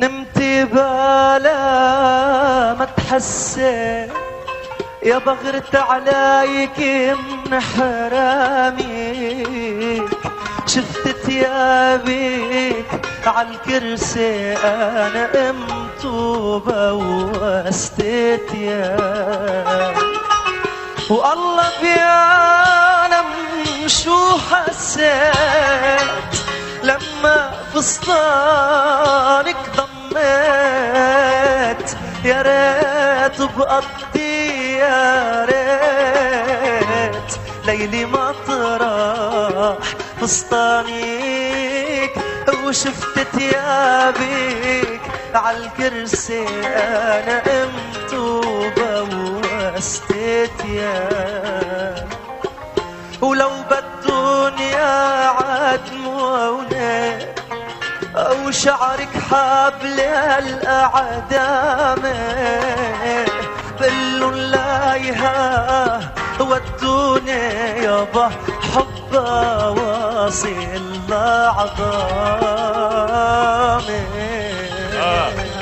نمتي بلا ما تحسيت يا بغرت عليك من حراميك، شفت ثيابك عالكرسي انا قمت وبوستت يا والله بيعلم شو حسيت لما فستانك ضميت. يا ريت بقضي يا ريت ليلي مطرح فستانك، وشفت ثيابك عالكرسي انا قمت وبوستت يا ولو بالدنيا عدموني أو شعرك حبل الأعدام بلون لايها ودوني يابا حبا واصل عظامي.